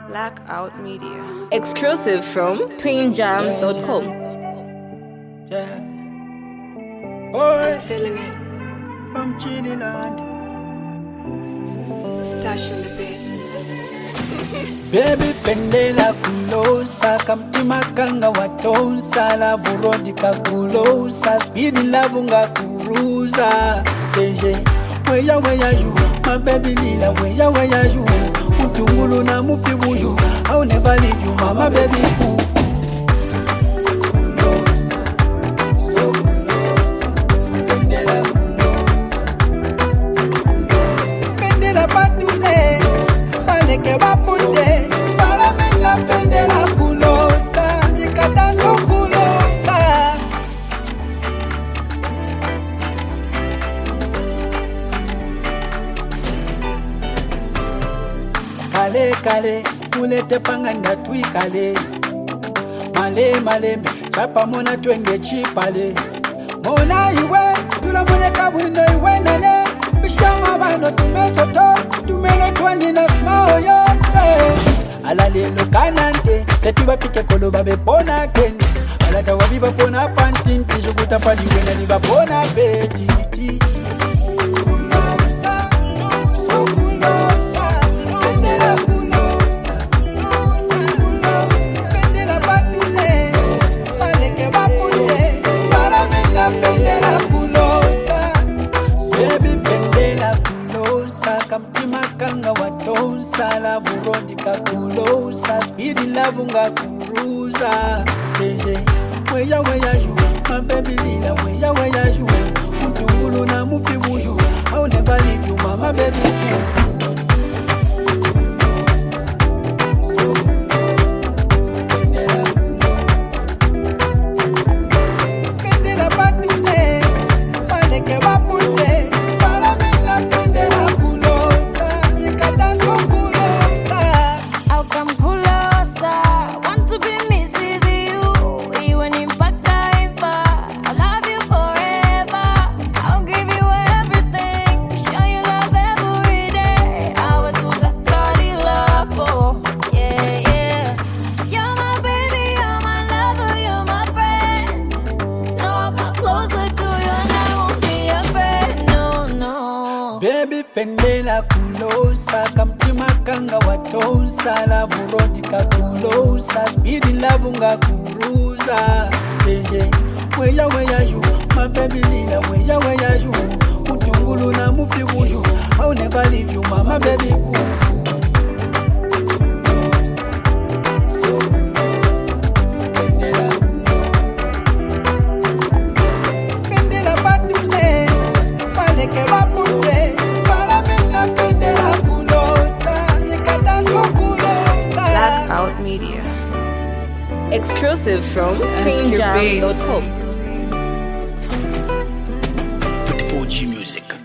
Blackout Media. Exclusive from twinjams.com. Yeah. Boy, I'm feeling it. from Chiniland. Stash in the bed. Baby pendela kulosa kamtima kanga watonsa la vurondi kakulosa speedy love nga kuruza deje weya you my baby lila weya you utungulu na mufi buju I'll never leave you mama baby que va punte para me la pende la culosa chicata so culosa kale ulete panganda tui kale male chapa mona twenge chipale mona iwe tula mone kabundo iwe nene bishama bano tumesoto tumele twani na smaoyo ala lelo kanante tetiba pike kolo babe pona kendi ala tawabi ba pona pantin tijukuta pali wena ni ba pona betiti kamtimaka watonsa la vurondi kakulosa speedy love nga kuruza deje weya you my baby lila weya you utungulu na mufi buju I'll never leave you mama baby Baby fendela kulosa kamtima kanga watonsa la vurondi kakulosa speedy love nga kuruza deje weya you my baby lila weya you utungulu na mufi buju I'll never leave you mama baby boo Blackout Media. Exclusive from twinjams.com. 4G Music.